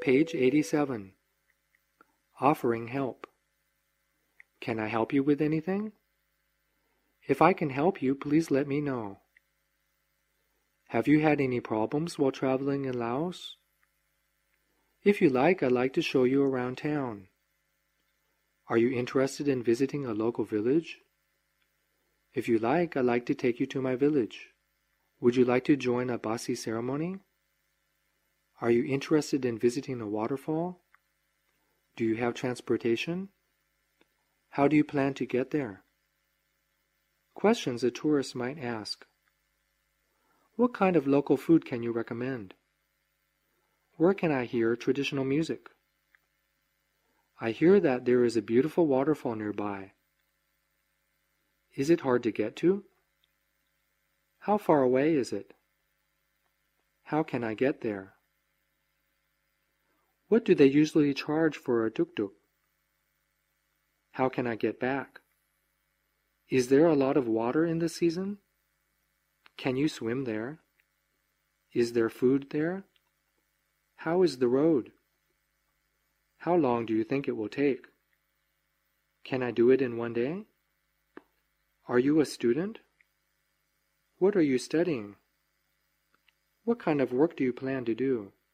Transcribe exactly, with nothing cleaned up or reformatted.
Page eighty-seven. Offering help. Can I help you with anything? If I can help you, please let me know. Have you had any problems while traveling in Laos? If you like, I'd like to show you around town. Are you interested in visiting a local village? If you like, I'd like to take you to my village. Would you like to join a Basi ceremony? Are you interested in visiting a waterfall? Do you have transportation? How do you plan to get there? Questions a tourist might ask. What kind of local food can you recommend? Where can I hear traditional music? I hear that there is a beautiful waterfall nearby. Is it hard to get to? How far away is it? How can I get there? What do they usually charge for a tuk-tuk? How can I get back? Is there a lot of water in the season? Can you swim there? Is there food there? How is the road? How long do you think it will take? Can I do it in one day? Are you a student? What are you studying? What kind of work do you plan to do?